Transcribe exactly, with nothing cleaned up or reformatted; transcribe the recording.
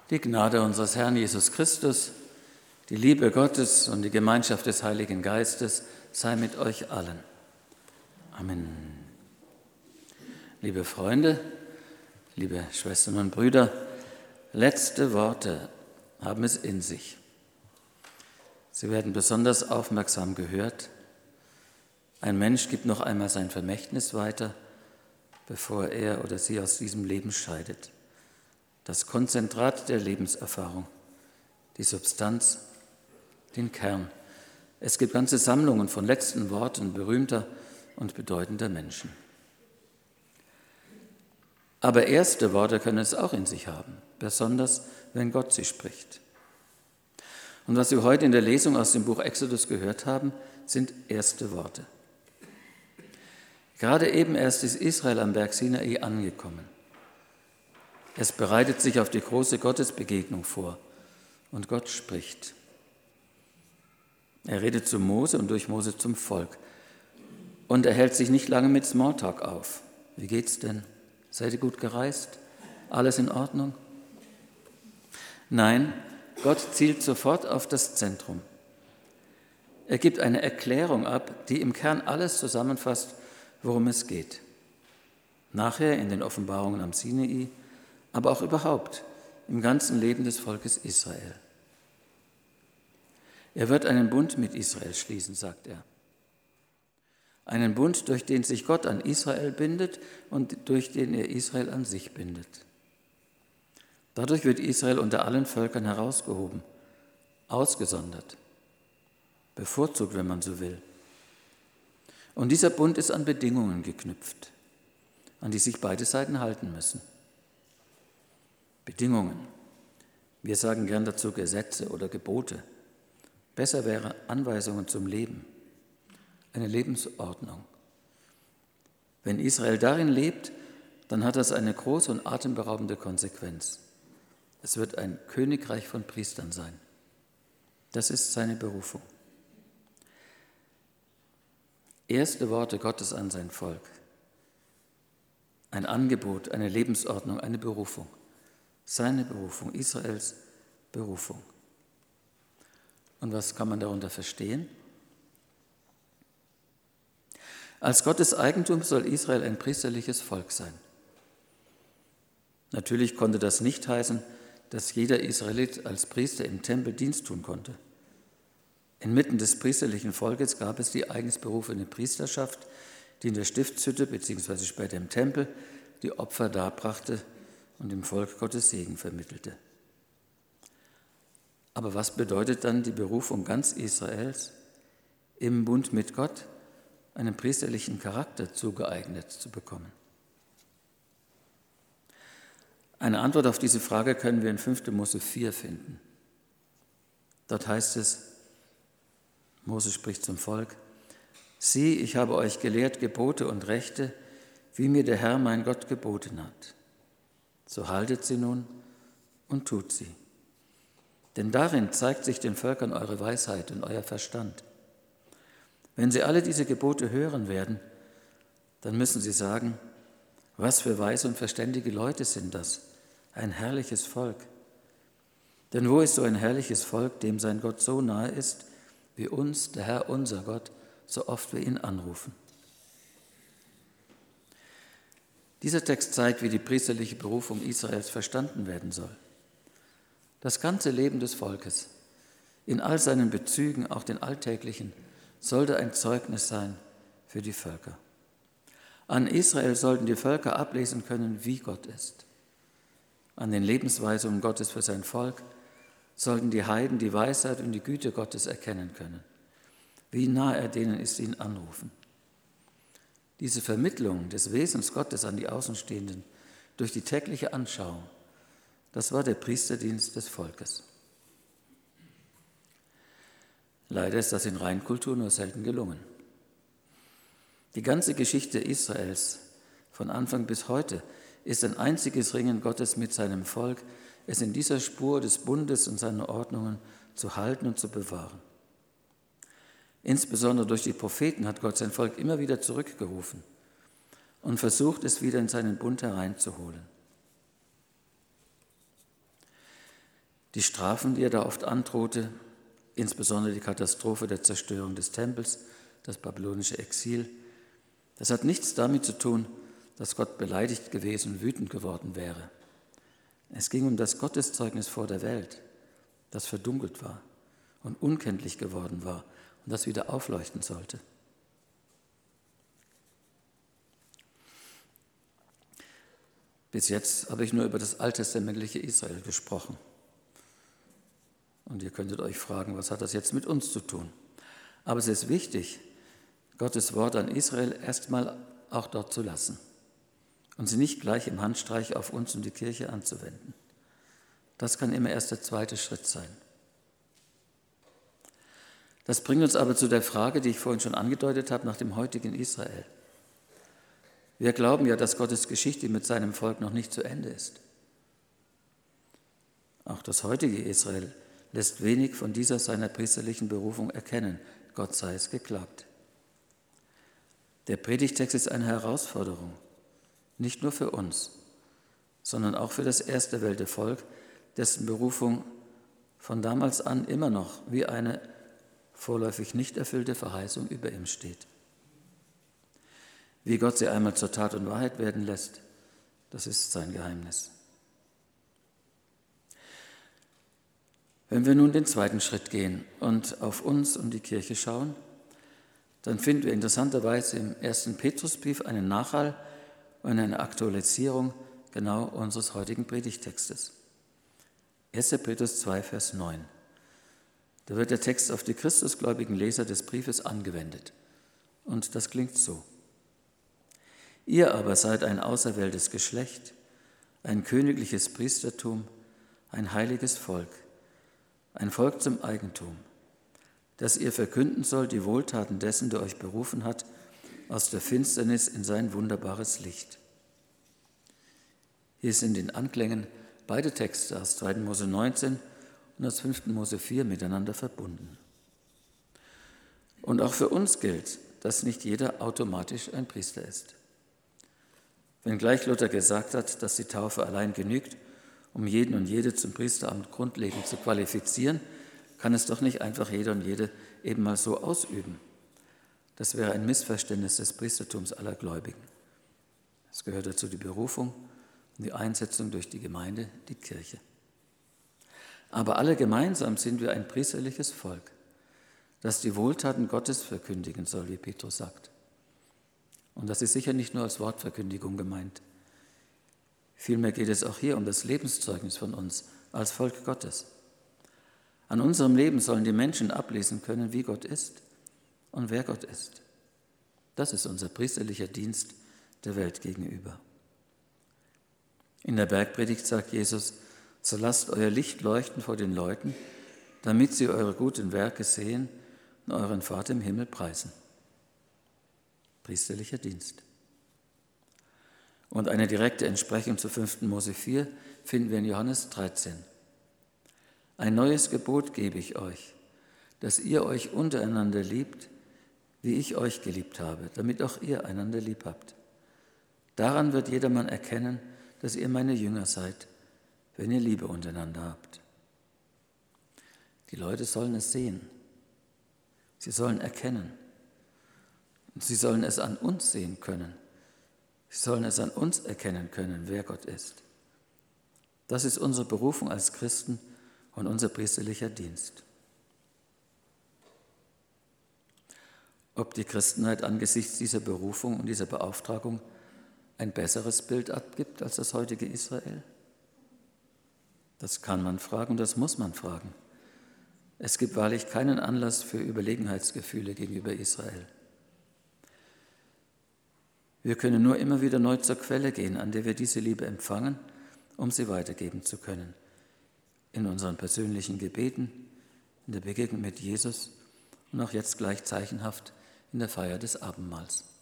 Die Gnade unseres Herrn Jesus Christus, die Liebe Gottes und die Gemeinschaft des Heiligen Geistes sei mit euch allen. Amen. Liebe Freunde, liebe Schwestern und Brüder, letzte Worte haben es in sich. Sie werden besonders aufmerksam gehört. Ein Mensch gibt noch einmal sein Vermächtnis weiter, bevor er oder sie aus diesem Leben scheidet. Das Konzentrat der Lebenserfahrung, die Substanz, den Kern. Es gibt ganze Sammlungen von letzten Worten berühmter und bedeutender Menschen. Aber erste Worte können es auch in sich haben, besonders wenn Gott sie spricht. Und was wir heute in der Lesung aus dem Buch Exodus gehört haben, sind erste Worte. Gerade eben erst ist Israel am Berg Sinai angekommen. Es bereitet sich auf die große Gottesbegegnung vor und Gott spricht. Er redet zu Mose und durch Mose zum Volk. Und er hält sich nicht lange mit Smalltalk auf. Wie geht's denn? Seid ihr gut gereist? Alles in Ordnung? Nein, Gott zielt sofort auf das Zentrum. Er gibt eine Erklärung ab, die im Kern alles zusammenfasst, worum es geht. Nachher in den Offenbarungen am Sinai, aber auch überhaupt im ganzen Leben des Volkes Israel. Er wird einen Bund mit Israel schließen, sagt er. Einen Bund, durch den sich Gott an Israel bindet und durch den er Israel an sich bindet. Dadurch wird Israel unter allen Völkern herausgehoben, ausgesondert, bevorzugt, wenn man so will. Und dieser Bund ist an Bedingungen geknüpft, an die sich beide Seiten halten müssen. Bedingungen. Wir sagen gern dazu Gesetze oder Gebote. Besser wäre Anweisungen zum Leben, eine Lebensordnung. Wenn Israel darin lebt, dann hat das eine große und atemberaubende Konsequenz. Es wird ein Königreich von Priestern sein. Das ist seine Berufung. Erste Worte Gottes an sein Volk. Ein Angebot, eine Lebensordnung, eine Berufung. Seine Berufung, Israels Berufung. Und was kann man darunter verstehen? Als Gottes Eigentum soll Israel ein priesterliches Volk sein. Natürlich konnte das nicht heißen, dass jeder Israelit als Priester im Tempel Dienst tun konnte. Inmitten des priesterlichen Volkes gab es die eigens berufene Priesterschaft, die in der Stiftshütte bzw. später im Tempel die Opfer darbrachte und dem Volk Gottes Segen vermittelte. Aber was bedeutet dann die Berufung ganz Israels, im Bund mit Gott einen priesterlichen Charakter zugeeignet zu bekommen? Eine Antwort auf diese Frage können wir in fünfter Mose vier finden. Dort heißt es, Mose spricht zum Volk, sieh, ich habe euch gelehrt Gebote und Rechte, wie mir der Herr mein Gott geboten hat. So haltet sie nun und tut sie. Denn darin zeigt sich den Völkern eure Weisheit und euer Verstand. Wenn sie alle diese Gebote hören werden, dann müssen sie sagen, was für weise und verständige Leute sind das, ein herrliches Volk. Denn wo ist so ein herrliches Volk, dem sein Gott so nahe ist, wie uns, der Herr, unser Gott, so oft wir ihn anrufen? Dieser Text zeigt, wie die priesterliche Berufung Israels verstanden werden soll. Das ganze Leben des Volkes, in all seinen Bezügen, auch den alltäglichen, sollte ein Zeugnis sein für die Völker. An Israel sollten die Völker ablesen können, wie Gott ist. An den Lebensweisungen Gottes für sein Volk sollten die Heiden die Weisheit und die Güte Gottes erkennen können. Wie nah er denen ist, ihn anrufen. Diese Vermittlung des Wesens Gottes an die Außenstehenden durch die tägliche Anschauung, das war der Priesterdienst des Volkes. Leider ist das in Reinkultur nur selten gelungen. Die ganze Geschichte Israels von Anfang bis heute ist ein einziges Ringen Gottes mit seinem Volk, es in dieser Spur des Bundes und seiner Ordnungen zu halten und zu bewahren. Insbesondere durch die Propheten hat Gott sein Volk immer wieder zurückgerufen und versucht, es wieder in seinen Bund hereinzuholen. Die Strafen, die er da oft androhte, insbesondere die Katastrophe der Zerstörung des Tempels, das babylonische Exil, das hat nichts damit zu tun, dass Gott beleidigt gewesen und wütend geworden wäre. Es ging um das Gotteszeugnis vor der Welt, das verdunkelt war und unkenntlich geworden war und das wieder aufleuchten sollte. Bis jetzt habe ich nur über das alttestamentliche Israel gesprochen. Und ihr könntet euch fragen, was hat das jetzt mit uns zu tun? Aber es ist wichtig, Gottes Wort an Israel erstmal auch dort zu lassen und sie nicht gleich im Handstreich auf uns und die Kirche anzuwenden. Das kann immer erst der zweite Schritt sein. Das bringt uns aber zu der Frage, die ich vorhin schon angedeutet habe, nach dem heutigen Israel. Wir glauben ja, dass Gottes Geschichte mit seinem Volk noch nicht zu Ende ist. Auch das heutige Israel lässt wenig von dieser seiner priesterlichen Berufung erkennen. Gott sei es geklagt. Der Predigtext ist eine Herausforderung, nicht nur für uns, sondern auch für das erste Weltevolk, dessen Berufung von damals an immer noch wie eine vorläufig nicht erfüllte Verheißung über ihm steht. Wie Gott sie einmal zur Tat und Wahrheit werden lässt, das ist sein Geheimnis. Wenn wir nun den zweiten Schritt gehen und auf uns und die Kirche schauen, dann finden wir interessanterweise im ersten Petrusbrief einen Nachhall und eine Aktualisierung genau unseres heutigen Predigtextes. erster Petrus zwei, Vers neun. Da wird der Text auf die christusgläubigen Leser des Briefes angewendet. Und das klingt so. Ihr aber seid ein auserwähltes Geschlecht, ein königliches Priestertum, ein heiliges Volk, ein Volk zum Eigentum, dass ihr verkünden sollt die Wohltaten dessen, der euch berufen hat, aus der Finsternis in sein wunderbares Licht. Hier sind in Anklängen beide Texte aus zweiten Mose neunzehn und aus fünften Mose vier miteinander verbunden. Und auch für uns gilt, dass nicht jeder automatisch ein Priester ist. Wenngleich Luther gesagt hat, dass die Taufe allein genügt, um jeden und jede zum Priesteramt grundlegend zu qualifizieren, kann es doch nicht einfach jeder und jede eben mal so ausüben. Das wäre ein Missverständnis des Priestertums aller Gläubigen. Es gehört dazu die Berufung und die Einsetzung durch die Gemeinde, die Kirche. Aber alle gemeinsam sind wir ein priesterliches Volk, das die Wohltaten Gottes verkündigen soll, wie Petrus sagt. Und das ist sicher nicht nur als Wortverkündigung gemeint. Vielmehr geht es auch hier um das Lebenszeugnis von uns als Volk Gottes. An unserem Leben sollen die Menschen ablesen können, wie Gott ist und wer Gott ist. Das ist unser priesterlicher Dienst der Welt gegenüber. In der Bergpredigt sagt Jesus, so lasst euer Licht leuchten vor den Leuten, damit sie eure guten Werke sehen und euren Vater im Himmel preisen. Priesterlicher Dienst. Und eine direkte Entsprechung zu fünften Mose vier finden wir in Johannes dreizehn. Ein neues Gebot gebe ich euch, dass ihr euch untereinander liebt, wie ich euch geliebt habe, damit auch ihr einander lieb habt. Daran wird jedermann erkennen, dass ihr meine Jünger seid, wenn ihr Liebe untereinander habt. Die Leute sollen es sehen. Sie sollen erkennen. Und sie sollen es an uns sehen können. Sie sollen es an uns erkennen können, wer Gott ist. Das ist unsere Berufung als Christen und unser priesterlicher Dienst. Ob die Christenheit angesichts dieser Berufung und dieser Beauftragung ein besseres Bild abgibt als das heutige Israel? Das kann man fragen und das muss man fragen. Es gibt wahrlich keinen Anlass für Überlegenheitsgefühle gegenüber Israel. Wir können nur immer wieder neu zur Quelle gehen, an der wir diese Liebe empfangen, um sie weitergeben zu können. In unseren persönlichen Gebeten, in der Begegnung mit Jesus und auch jetzt gleich zeichenhaft in der Feier des Abendmahls.